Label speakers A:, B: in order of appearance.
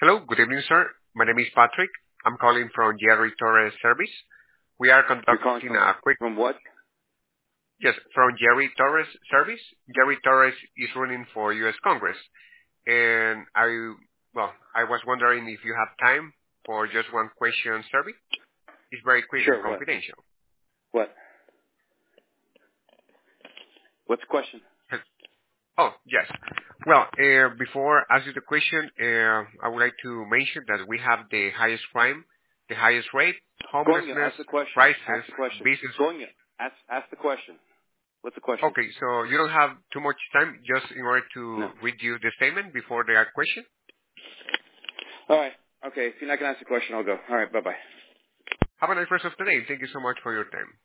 A: Hello, good evening, sir. My name is Patrick. I'm calling from Jerry Torres Service. We are
B: You're calling
A: conducting a quick...
B: from what?
A: Yes, from Jerry Torres Service. Jerry Torres is running for U.S. Congress. And I was wondering if you have time for just one question survey. It's very quick
B: Sure,
A: and
B: what?
A: confidential.
B: What? What's the question?
A: Oh, yes. Well, before I ask you the question, I would like to mention that we have the highest crime, the highest rate,
B: Gonya,
A: homelessness,
B: ask the question.
A: prices,
B: Ask the question.
A: business...
B: Gonya, ask the question. What's the question?
A: Okay, so you don't have too much time just in order to
B: No.
A: read you the statement before the question?
B: All right. Okay, if you're not going to ask the question, I'll go. All right, bye-bye.
A: Have a nice rest of the day. Thank you so much for your time.